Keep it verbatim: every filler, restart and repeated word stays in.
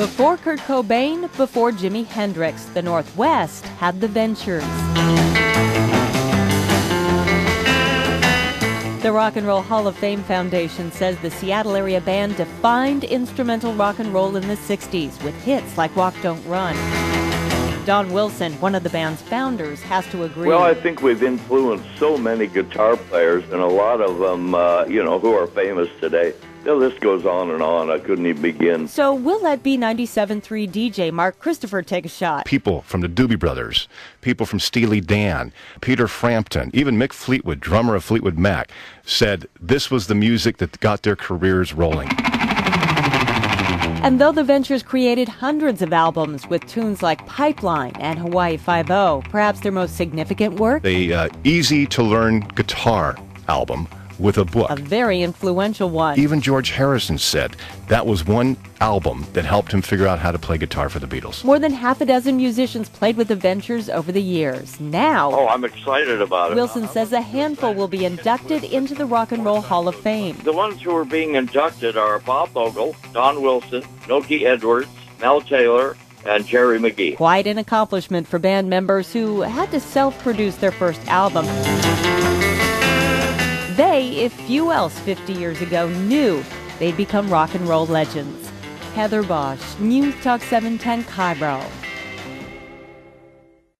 Before Kurt Cobain, before Jimi Hendrix, the Northwest had the Ventures. The Rock and Roll Hall of Fame Foundation says the Seattle area band defined instrumental rock and roll in the sixties with hits like Walk Don't Run. Don Wilson, one of the band's founders, has to agree. Well, I think we've influenced so many guitar players, and a lot of them, uh, you know, who are famous today. The list goes on and on. I couldn't even begin. So we'll let B ninety-seven point three D J Mark Christopher take a shot. People from the Doobie Brothers, people from Steely Dan, Peter Frampton, even Mick Fleetwood, drummer of Fleetwood Mac, said this was the music that got their careers rolling. And though the Ventures created hundreds of albums with tunes like Pipeline and Hawaii Five-O, perhaps their most significant work? A uh, easy-to-learn guitar album with a book. A very influential one. Even George Harrison said that was one album that helped him figure out how to play guitar for the Beatles. More than half a dozen musicians played with the Ventures over the years. Now, Oh, I'm excited about it. Wilson says a handful will be inducted into the Rock and Roll Hall of Fame. The ones who are being inducted are Bob Vogel, Don Wilson, Noki Edwards, Mel Taylor, and Jerry McGee. Quite an accomplishment for band members who had to self-produce their first album. They, if few else fifty years ago, knew they'd become rock and roll legends. Heather Bosch, News Talk seven ten, Cairo.